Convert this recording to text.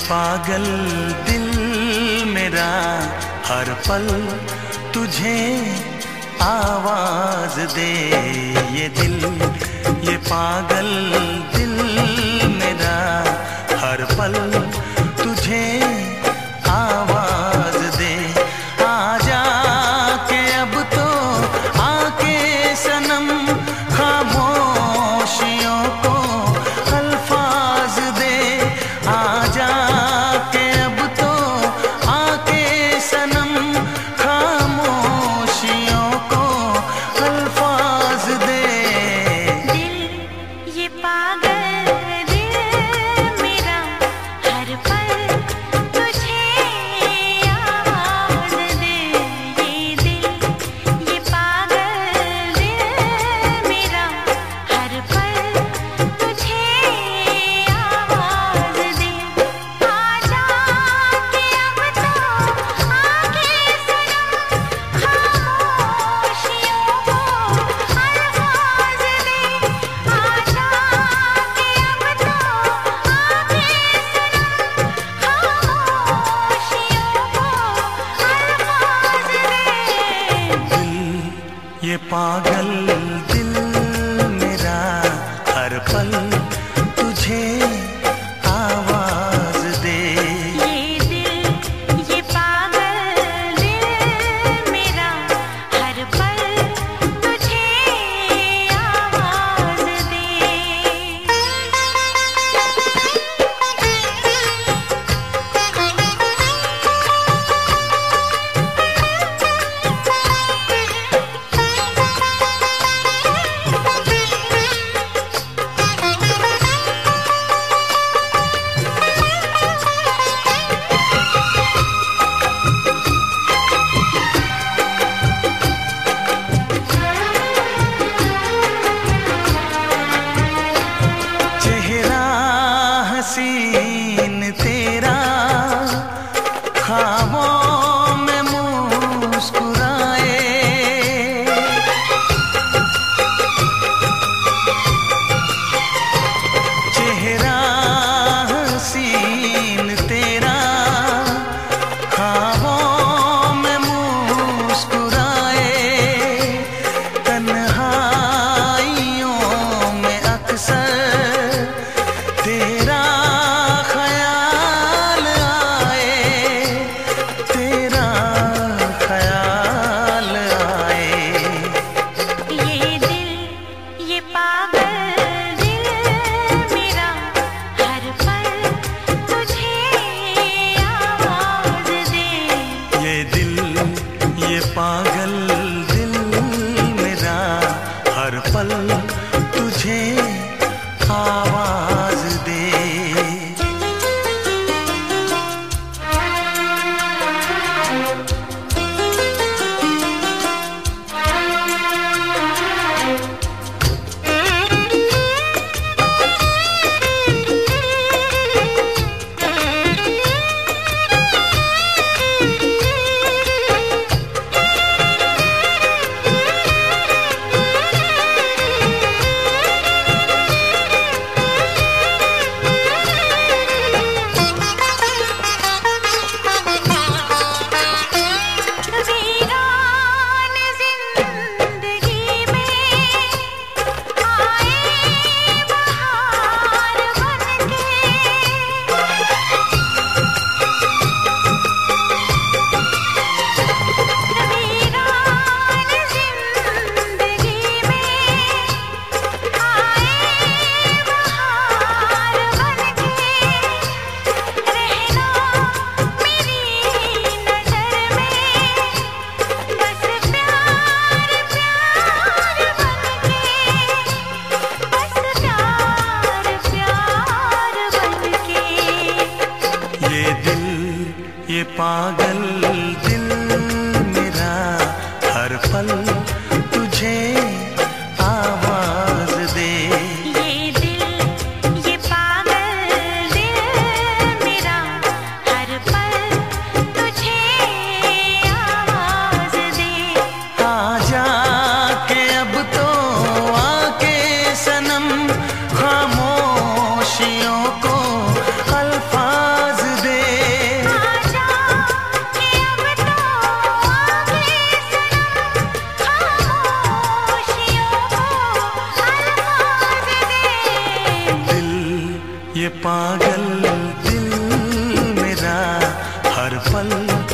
पागल दिल मेरा हर पल तुझे आवाज दे। ये दिल, ये पागल दिल मेरा हर पल तुझे आवाज दे। आजा के अब तो आके सनम खामोशियों को अल्फाज दे। आजा के अब तो आके सनम खामोशियों को अल्फाज दे। दिल ये पागल दिल मेरा हर पल तुझे आवाज दे। ये दिल ये पागल दिल मेरा हर पल तुझे आवाज दे। आजा के अब तो आके सनम खामोशियों को अल्फाज दे। आजा के अब तो आके सनम खामोशियों को अल्फाज दे। दिल ये पागल दिल मेरा हर पल तुझे आवाज दे। ये दिल ये पागल दिल मेरा हर पल तुझे आवाज दे। चेहरा हसीन तेरा ख्वाबों में मुस्कुराए। चेहरा हसीन तेरा ख्वाबों में मुस्कुराए। तन्हाइयों में अक्सर तेरा ख्याल आए। तेरा ख्याल आए। ये दिल ये पागल दिल मेरा हर पल तुझे आवाज दे। ये दिल ये पागल दिल मेरा हर पल तुझे आवाज दे। वीरान जिंदगी में आए बहार बनके। वीरान जिंदगी में आए बहार बनके। रहना मेरी नजर में बस प्यार प्यार बनके। बस प्यार प्यार बनके। ये दिल ये पागल दिल मेरा हर पल तुझे आवाज दे। ये दिल ये पागल दिल मेरा हर पल तुझे आवाज दे। आजा के अब तो आके सनम खामोशियों को अल्फाज ये पागल दिल मेरा हर पल